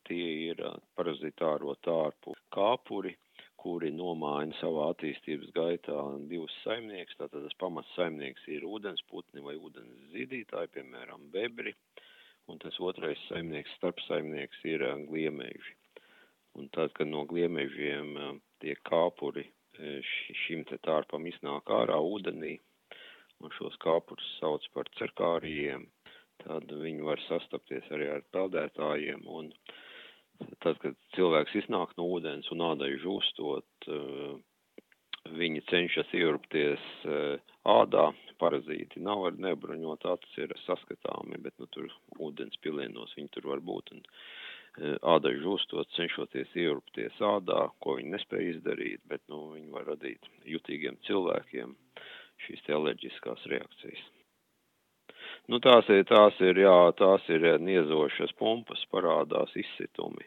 tie ir parazitāro tārpu kāpuri, kuri nomaina savā attīstības gaitā divus saimniekus. Tātad tas pamats saimnieks ir ūdensputni vai ūdens zīdītāji, piemēram, bebri, un tas otrais saimnieks, starpsaimnieks ir gliemeži. Un tad, kad no gliemežiem tie kāpuri šim te tārpam iznāk ārā ūdenī, un šos kāpurus sauc par cerkārijiem, tad viņi var sastapties arī ar peldētājiem, un tad, kad cilvēks iznāk no ūdens un ādai žūstot, viņi cenšas ierupties ādā, parazīti nav ar nebruņot acis, ir saskatāmi, bet tur ūdens pilienos viņi tur var būt, un ādai žūstot, cenšoties ierupties ādā, ko viņi nespēja izdarīt, bet viņi var radīt jutīgiem cilvēkiem šīs te alerģiskās reakcijas. Tās ir niezošas pumpas, parādās izsitumi.